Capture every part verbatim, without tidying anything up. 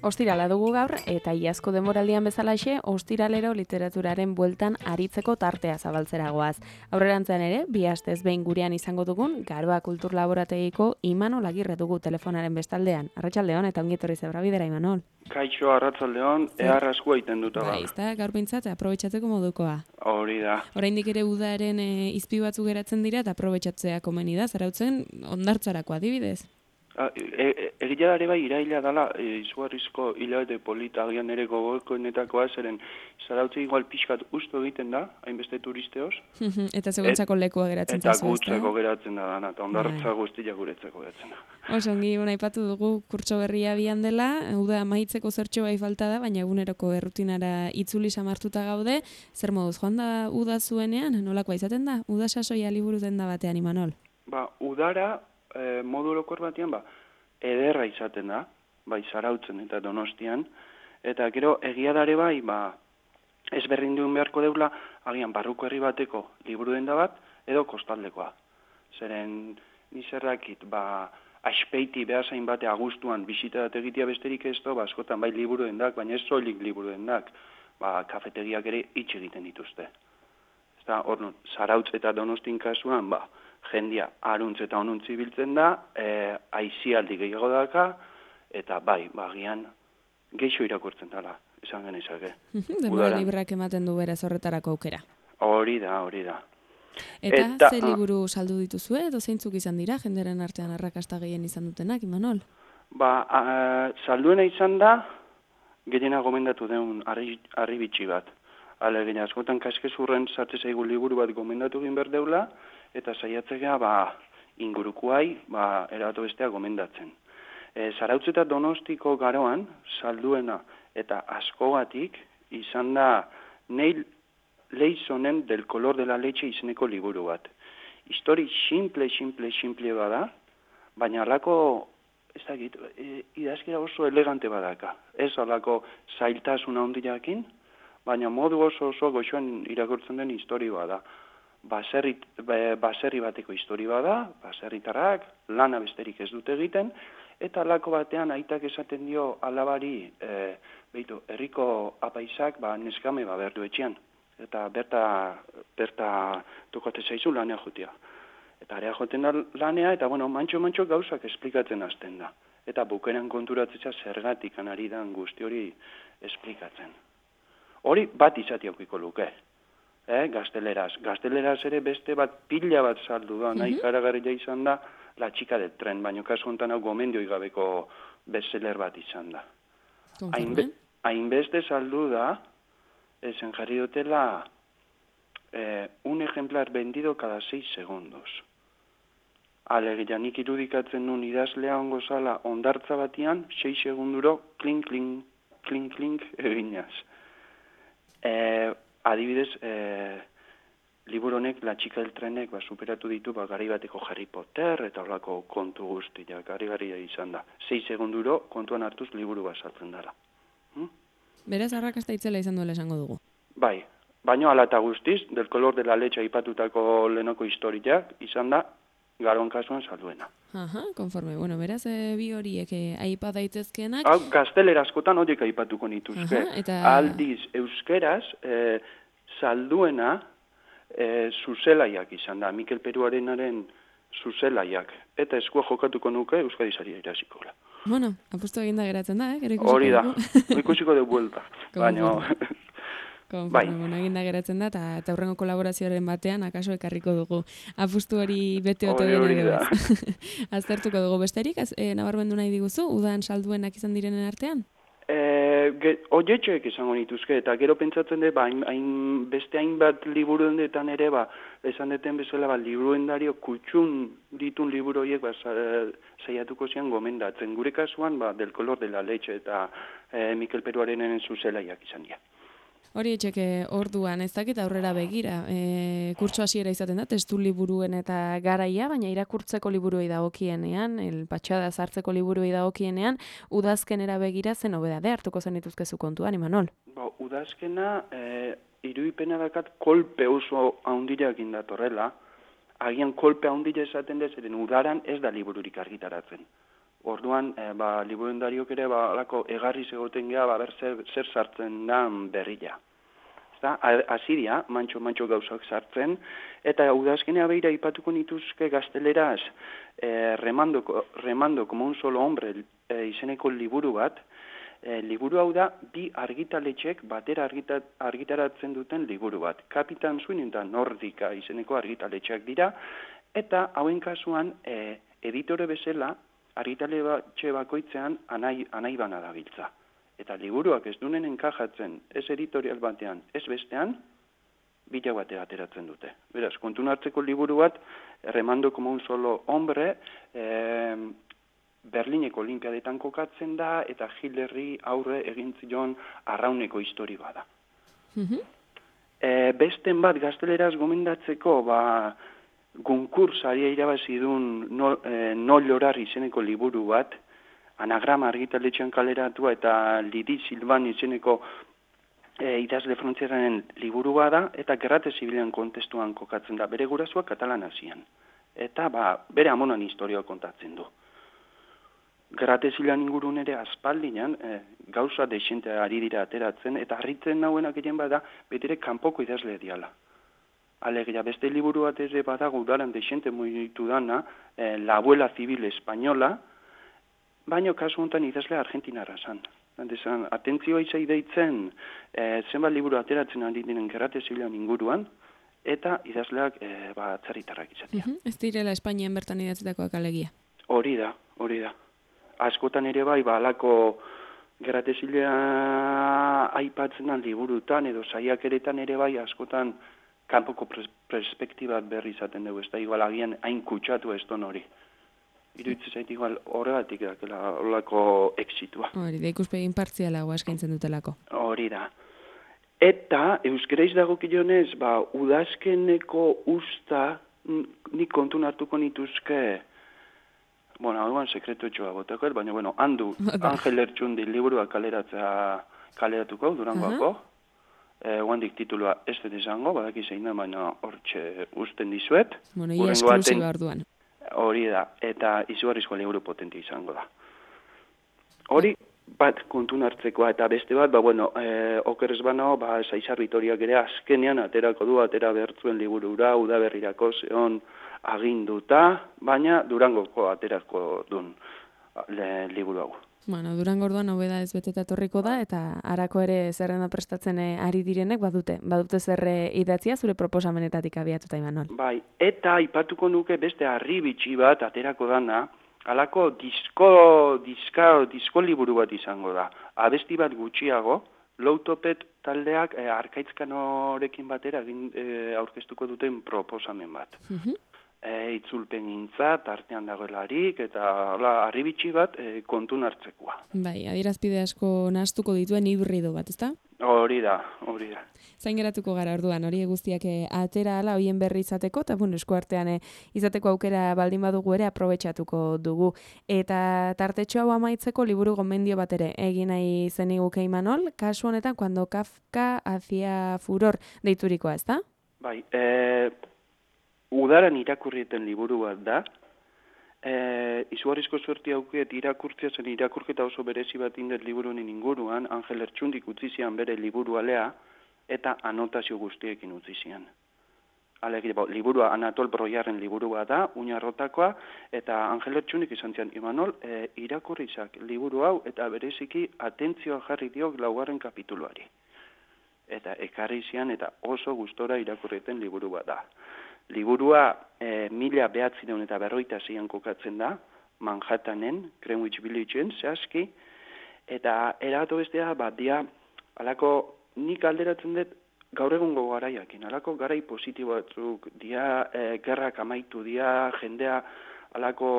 Ostirala dugu gaur, eta iazko denboraldian bezalaxe, ostiralero literaturaren bueltan aritzeko tartea zabaltzeragoaz. Aurrerantzean ere, bi astez behin gurean izango dugun, Garoa Kultur Laborategiko Imanol Agirre dugu telefonaren bestaldean. Arratsaldeon eta ongi etorri Zebra Bidera, Imanol. Kaixo, arratsaldeon, ehar asko egiten dut gaur. Bai, ezta, gaur behintzat, aprobetxatzeko modukoa. Hori da. Oraindik ere udaren e, izpi batzuk geratzen dira eta aprobetxatzea komeni da, zarautzen ondartzarako adibidez. Egia da ere bai iraila dela, e, izugarrizko hilabete polita agian ere gogokoenetakoa, zeren Zarautze igual pixkat ustu egiten da, hainbeste turisteoz. Eta seguntzako lekua geratzen Eta zazu, ezta? gutzeko geratzen da dana, eta ondartza guztia guretzeko geratzen da. Oso ongi, aipatu dugu kurtso berria abian dela, uda amaitzeko zertxo bai falta da, baina eguneroko errutinara itzuli samartuta gaude. Zer moduz, joan da uda zuenean, nolakoa izaten da? Uda sasoia liburu denda batean, Imanol? Ba, udara, e, modu orokor batean, ba, ederra izaten da, bai Zarautzen eta Donostian, eta gero egia dare bai, ba, ez berrinduen beharko deula, agian barruko herri bateko liburu denda bat, edo kostaldekoa. Zeren, nizerrakit, ba, aspeiti behazain bate agustuan bisita dat egitea besterik ez do, ba, askotan bai liburu dendak, baina ez soilik liburu dendak, ba, kafetegiak ere itx egiten dituzte. Eta hor, Zarautz eta Donostin kasuan, ba, jendia aruntz eta onuntzi biltzen da, e, aizialdi gehiago daka, eta bai, bagian, geixo irakurtzen dela, esan genezake. Denbora librak ematen du beraz horretarako aukera. Hori da, hori da. Eta, Eta ze liburu saldu dituzue, edo zeintzuk izan dira, jenderen artean arrakasta gehien izan dutenak, Imanol? Ba, a, salduena izan da, gehiena gomendatu den harri, harri bitxi bat. Alegin, askotan kaskezurren sartze zaigu liburu bat gomendatu egin behar deula, eta saiatzea ba, ingurukuai ba, eratu bestea gomendatzen. E, Zarautz eta Donostiko Garoan, salduena eta askogatik, izan da Neil Leisonen Del color de la leche izeneko liburu bat. Histori simple, simple, simple bada, baina alako, ez dakit, e, idazkera oso elegante badaka. Ez alako zailtasuna handiakin, baina modu oso oso goxoan irakurtzen den histori bada. Baserri, baserri bateko histori bada, baserritarrak, lana besterik ez dute egiten, eta alako batean aitak esaten dio alabari, e, behitu, herriko apaisak ba, neskame ba, berdu etxean. Eta berta, berta tokate zaizu lanea jotea. Eta area joten da lanea, eta bueno, mantxo-mantxo gauzak esplikatzen hasten da. Eta bukeran konturatzea zergatik anari dan guzti hori esplikatzen. Hori bat izati aukiko luke, eh? Gazteleraz. Gazteleraz ere beste bat pila bat saldu da, nahi karagarria izan da, La chica del tren, baina kasu honetan hau gomendioi gabeko bestseller bat izan da. Hainbe, hainbeste saldu da, ezen jarri dutela, eh, un ejemplar vendido cada seis segundos. Alegia, nik irudikatzen nun idazlea ongo zala ondartza batian, sei segunduro, klink, klink, klink, klink, eginaz. Eh, adibidez, eh, liburu honek, La chica del trenek, ba, superatu ditu, ba, gari bateko Harry Potter, eta horlako kontu guztia, gari-garia izan da. Sei segunduro, kontuan hartuz, liburu bat saltzen dela. Hm? Beraz, arrakasta itzela izan duela esango dugu. Bai, baino ala eta guztiz, Del color de la leche aipatutako lehenoko historiak, izan da, Garoan kasuan salduena. Aha, konforme. Bueno, beraz, e, bi horiek e, aipa daitezkenak. Hau, gaztelera askotan horiek aipatuko nituzke. Aha, eta... Aldiz, euskeraz, e, salduena e, zuzelaiak izan da, Mikel Peruarenaren zuzelaiak. Eta eskua jokatuko nuke Euskadi Saria irasikola. Bueno, apustu eginda geratzen da, eh? Hori da, ikusiko de buelta. Baina... Bai. Bueno, eginda geratzen da, eta, eta hurrengo kolaborazioaren batean, akaso ekarriko dugu. Apustu hori bete ote dena edo ez. Aztertuko dugu besterik, az, e, nabarmendu nahi diguzu, udan salduenak izan direnen artean? E, Oietxoek izango nituzke, eta gero pentsatzen dut, ba, hain, hain, beste hainbat liburu dendetan ere, ba, esan deten bezala, ba, liburuendario kutxun ditun liburu horiek, ba, saiatuko zian gomendatzen. Gure kasuan, ba, Del color de la leche eta e, Mikel Peruarenen zuzelaiak izan dira. Hori etxeke orduan, ez dakit aurrera begira. E, kurtso hasiera izaten da, testu liburuen eta garaia, baina irakurtzeko liburuei dagokienean, el patxada sartzeko liburuei dagokienean, udazkenera begira zen hobedade hartuko zen dituzkezu kontuan, Imanol? Ba, udazkena, e, iruipena dakat kolpe oso haundirakin datorrela, agian kolpe haundira esaten dezeren udaran ez da libururik argitaratzen. Orduan, e, ba, liburendariok ere, ba, alako egarriz egoten geha, ba, ber zer, zer sartzen da berria. Ezta, hasi dira, mantxo-mantxo gauzak sartzen, eta udazkenea behira ipatuko nituzke gazteleraz, e, remando, remando como un solo hombre e, izeneko liburu bat, e, liburu hau da, bi argitaletxek batera argita, argitaratzen duten liburu bat. Kapitan Swing eta Nordika izeneko argitaletxeak dira, eta hauen kasuan, e, editore bezala, argitaletxe bakoitzean anai, anai bana dabiltza. Eta liburuak ez dunen enkajatzen, ez editorial batean, ez bestean, bila batera ateratzen dute. Beraz, kontun hartzeko liburu bat, Remando como un solo hombre, eh, Berlineko olimpiadetan kokatzen da, eta Hitlerri aurre egin zion arrauneko histori bada. Mm-hmm. E, besten bat gazteleraz gomendatzeko, ba, Gunkurs aria irabazi duen no, e, no Llorar izeneko liburu bat, Anagrama argitaletxean kaleratua eta Lidi Silvan izeneko e, idazle frantziaren liburu bada, eta gerrate zibilean kontestuan kokatzen da, bere gurasoak katalan hasian. Eta ba, bere amonan historioa kontatzen du. Gerrate zibilean ingurun ere aspaldian e, gauza desente ari dira ateratzen, eta harritzen nauenak egin bada, betere kanpoko idazle diala. Alegia, beste liburu bat ere badago udaran desente mugitu dana, e, La abuela civil española, baina kasu honetan idazle argentinarra zan. Dezan, atentzioa izai deitzen, e, zenbat liburu ateratzen ari diren gerrate zibilean inguruan, eta idazleak e, ba, atzarritarrak izatea. Uh-huh. Ez direla Espainian bertan idatzetakoak alegia. Hori da, hori da. Askotan ere bai, ba, alako gerrate zibila aipatzen dan liburutan, edo saiakeretan ere bai, askotan kanpoko perspektibat berri izaten dugu, ez da igual agian hain kutsatu ez don hori. Iruditzen zait igual horregatik dakela horrelako exitua. Hori da, ikuspegi inpartzialagoa eskaintzen dutelako. Hori da. Eta, euskereiz dagokionez, ba, udazkeneko usta, nik kontun hartuko nituzke, bueno, hauan sekretu etxoa botako, baina, bueno, handu, Angel Lertxundi liburua kaleratzea kaleratuko, Durangoako, uh-huh. e, guandik titulua ez dut izango, badaki zein da, baina hortxe usten dizuet. Bueno, ia esklusiba orduan. Hori da, eta izugarrizko liburu potente izango da. Hori, bat kontun hartzekoa, eta beste bat, ba, bueno, e, okerrez bano, ba, Saizar Vitoriak ere azkenean aterako du, atera behartzuen liburura, udaberrirako zeon aginduta, baina Durangoko aterako duen le, liburu hau. Bueno, Durango orduan hobeda ez beteta etorriko da, eta harako ere zerrenda prestatzen ari direnek badute. Badute zerre idatzia zure proposamenetatik abiatuta, Imanol. Bai, eta aipatuko nuke beste harribitxi bat aterako dana, halako disko, diska, disko liburu bat izango da. Abesti bat gutxiago, Loutopet taldeak eh, Arkaitzkanorekin batera egin eh, aurkeztuko duten proposamen bat. Uh-huh. E, itzulpen gintza, tartean dagoelarik, eta harribitxi bat e, kontun hartzekoa. Bai, adierazpide asko nahastuko dituen hibrido bat, ezta? Hori da, hori da. Zain geratuko gara orduan, hori guztiak atera ala, hoien berri izateko, eta bueno, eskuartean izateko aukera baldin badugu ere aprobetxatuko dugu. Eta tartetxo hau amaitzeko liburu gomendio bat ere, egin nahi zeniguke Imanol, kasu honetan, cuando Kafka hacía furor deiturikoa, ezta? Bai, e... udaran irakurrieten liburu bat da, e, izugarrizko suerti hauket irakurtzea zen irakurketa oso berezi bat indet liburunen inguruan, Angel Lertxundik utzi zian bere liburu alea, eta anotazio guztiekin utzi zian. Alegia, liburua Anatol Broiarren liburua da, uñarrotakoa, eta Angel Lertxundik izan zian, Imanol, e, irakurrizak liburu hau, eta bereziki atentzioa jarri diok laugarren kapituluari. Eta ekarri zian, eta oso gustora irakurrieten liburu bat da. Liburua e, mila behatzireun eta berroita zeian kokatzen da, Manhattanen, Greenwich Villageen, zehazki, eta eratu bestea, bat dia, alako nik alderatzen dut gaur egungo garaiakin, alako garai positibo batzuk, dia e, gerrak amaitu, dia jendea alako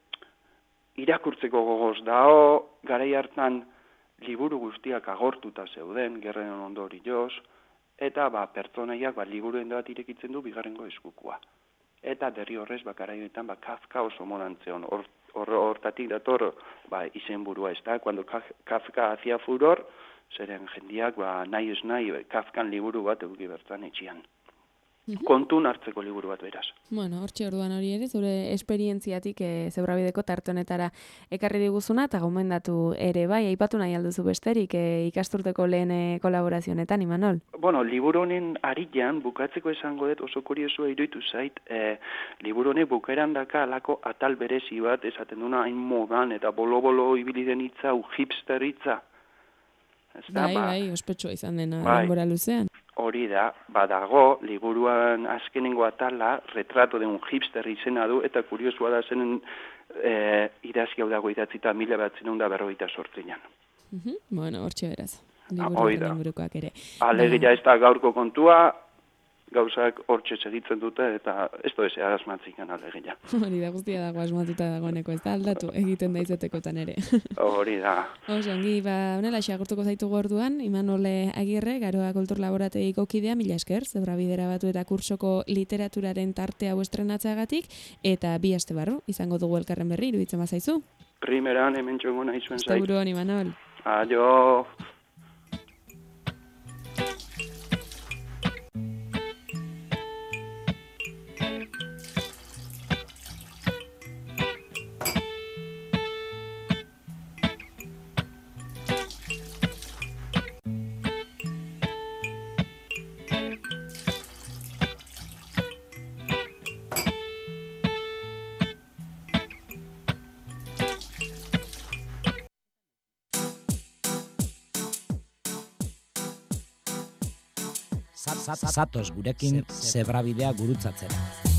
irakurtzeko gogoz dao, garai hartan liburu guztiak agortuta zeuden, gerren ondorioz, eta ba, pertsonaiak ba, liburuen bat irekitzen du bigarrengo eskukua. Eta derri horrez, ba, garaioetan, ba, Kafka oso morantzeon. Hortatik or, dator ba, izenburua, ez da? Cuando Kafka hacía furor, zeren jendiak ba, nahi ez nahi, Kafkan liburu bat eduki bertan etxian. kontun hartzeko liburu bat beraz. Bueno, hortxe orduan hori ere, zure esperientziatik e, Zebrabideko tarte honetara ekarri diguzuna, eta gomendatu ere bai, aipatu nahi alduzu besterik e, ikasturteko lehen e, kolaborazionetan, Imanol? Bueno, liburu honen arian, bukatzeko esango dut oso kuriosua iruditu zait, e, liburu honek bukaeran daka alako atal berezi bat, esaten duna hain modan, eta bolo-bolo ibili den hitza, u hipster hitza. Bai, ba, bai, ospetsua izan dena, bai. denbora luzean. Hori da, badago, liburuan azkenengo atala, retrato de un hipster izena du, eta kuriosua da zen e, idazki hau dago idatzita mila bat zinun da berrogeita sortzinan. Uh -huh. Bueno, hortxe beraz, liburuak ingurukoak ere. Alegia ez da gaurko kontua, gauzak hortxe segitzen dute, eta ez da ez asmatzikan alegia. Hori da, guztia dago asmatuta dagoeneko, ez da aldatu egiten da izatekotan ere. Hori da. Oso, ongi, ba, honela, xagurtuko zaitugu orduan, Imanol Agirre, Garoa Kultur Laborategiko kidea, mila esker, Zebrabidera batu eta kursoko literaturaren tartea hau estrenatzeagatik, eta bi aste barru, izango dugu elkarren berri, iruditzen bazaizu? Primeran, hemen txongo nahi zuen zait. Asteburuan, Imanol. Aio. Zatoz gurekin Zebrabidea gurutzatzera.